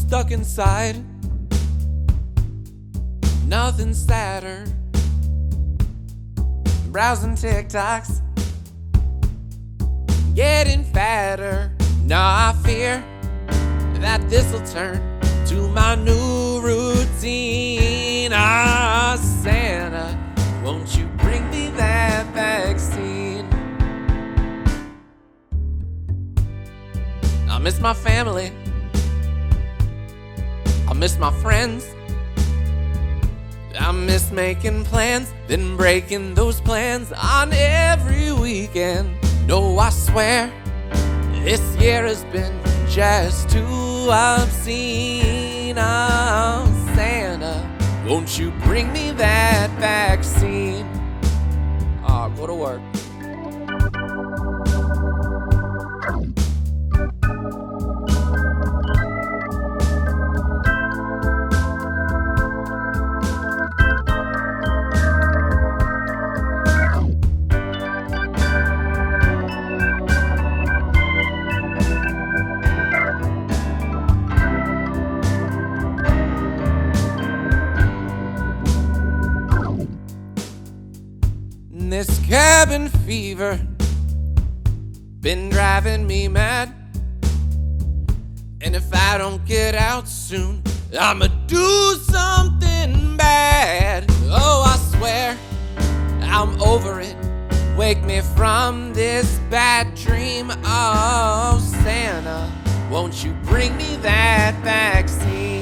stuck inside. Nothing sadder. Browsing TikToks, getting fatter. Now I fear that this'll turn to my new routine. Ah, Santa, won't you bring me that vaccine? I miss my family, I miss my friends, I miss making plans, then breaking those plans on every weekend. No, I swear, this year has been just too obscene. Oh, Santa, won't you bring me that vaccine? Oh, go to work. This cabin fever been driving me mad, and if I don't get out soon, I'ma do something bad. Oh, I swear I'm over it. Wake me from this bad dream. Oh, Santa, won't you bring me that vaccine?